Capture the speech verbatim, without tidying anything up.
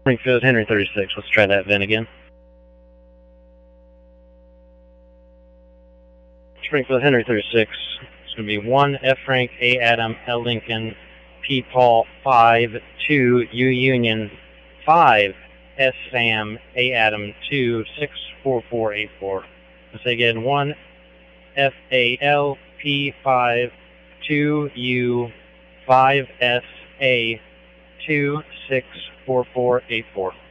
Springfield Henry thirty-six. Let's try that V I N again. Springfield Henry thirty-six. It's going to be one F Frank, A Adam, L Lincoln, P Paul, five, two U Union, five S Sam, A Adam, two, six, four four eight four. Let's say again, one F A L, P five, two U, five S A, two, six, four four eight four.